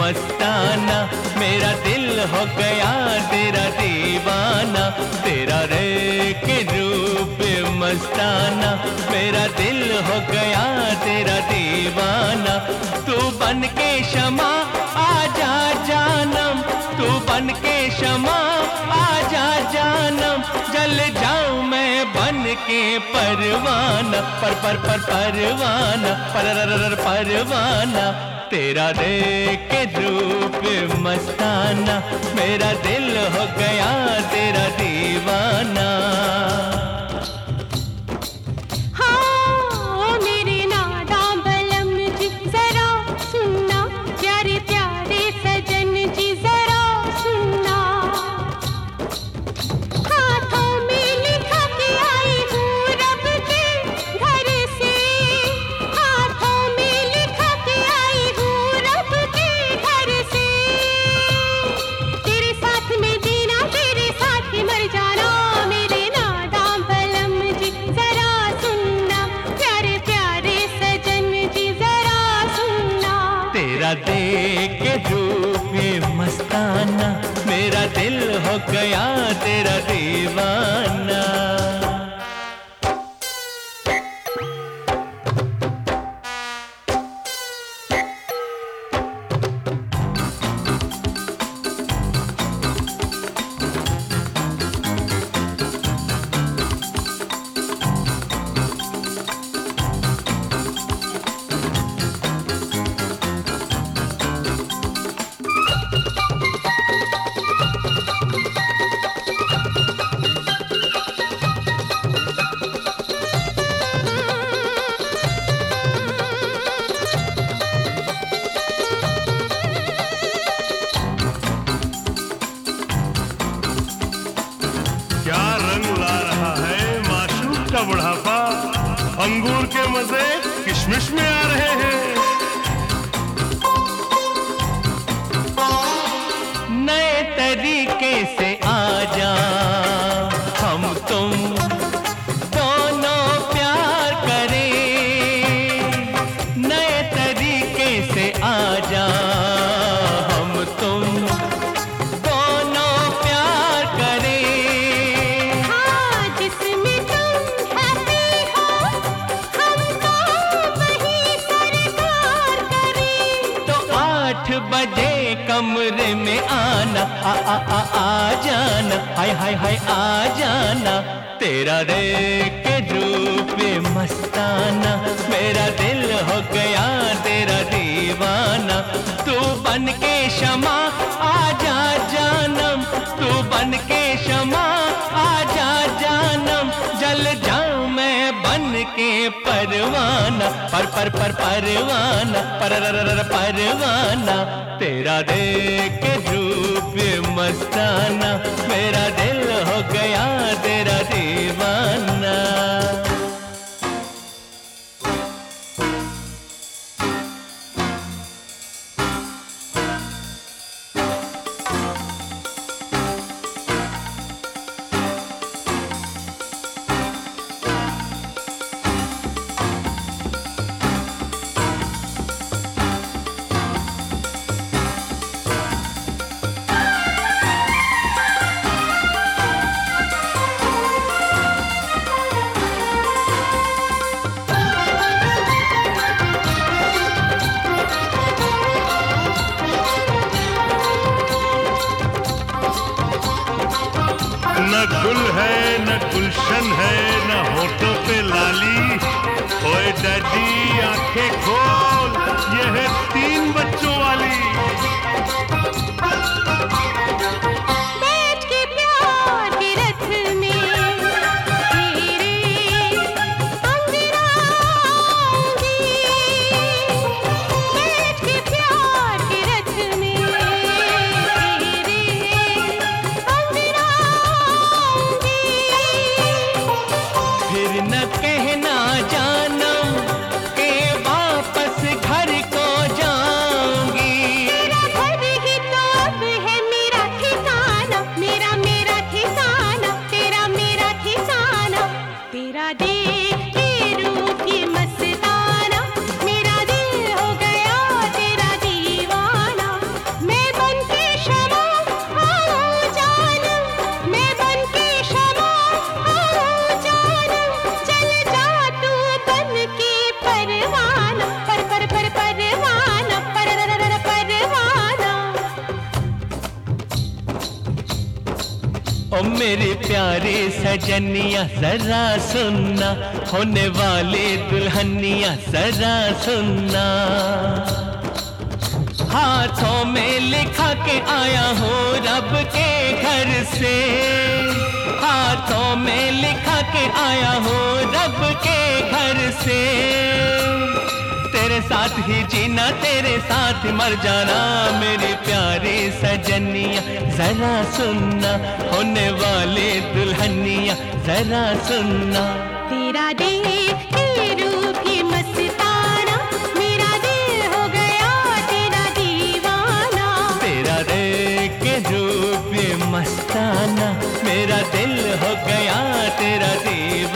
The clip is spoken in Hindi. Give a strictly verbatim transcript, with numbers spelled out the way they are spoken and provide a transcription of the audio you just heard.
मस्ताना, मेरा दिल हो गया तेरा दीवाना। तेरा रेख रूप मस्ताना, मेरा दिल हो गया तेरा दीवाना। तू बन के शमा आजा जानम, तू बन के शमा आजा जानम। जल जाऊं मैं बन के परवाना, पर पर पर परवाना, पर परवाना। तेरा देख के रूप मस्ताना, मेरा दिल हो गया तेरा दीवाना। तेरा देख के रूप मस्ताना, मेरा दिल हो गया तेरा दीवाना। का बुढ़ापा, अंगूर के मजे किशमिश में आ रहे हैं। नए तरीके से आजा, हम तुम दोनों प्यार करें। नए तरीके से आजा, हम तुम आठ बजे कमरे में आना, आ आ आ आ जाना, हाय हाय हाय आ जाना। तेरा देख के रूप मस्ताना, मेरा दिल हो गया तेरा दीवाना। तू बन के शमा आजा जानम, तू बन के शमा आजा जानम। जल जाऊं मैं बन के परवाना, पर पर पर परवाना, पर परवाना। तेरा देख के रूप मस्ताना, मेरा दिल हो गया तेरा दीवाना। न गुल है न गुलशन है, न होठों पे लाली। ओए डैडी आंखें खोल, ये है तीन बच्चों वाली। न कहना जानम के वापस घर को जाऊंगी। तेरा घर ही तो अब है मेरा ठिकाना। ओ मेरी प्यारी सजनिया जरा सुनना, होने वाली दुल्हनिया जरा सुनना। हाथों में लिखा के आया हूँ रब के घर से, हाथों में लिखा के आया हूँ रब के घर से। तेरे साथ ही जीना, तेरे साथ ही मर जाना, मेरी प्यारी सजनिया जरा सुनना, होने वाली दुल्हनिया जरा सुनना। तेरा देख के रूप ये मस्ताना, मेरा दिल हो गया तेरा दीवाना। तेरा देख के रूप ये मस्ताना, मेरा दिल हो गया तेरा दीवाना।